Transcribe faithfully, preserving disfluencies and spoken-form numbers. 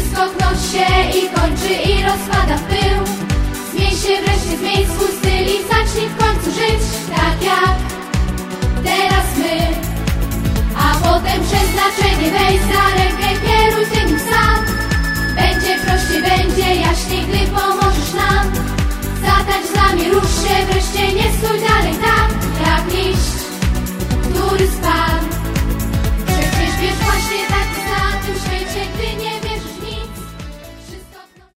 Skok nos się i kończy i rozpada w pył. Zmień się wreszcie, zmień swój styl i zacznij w końcu żyć tak jak teraz my. A potem przeznaczenie weź za rękę.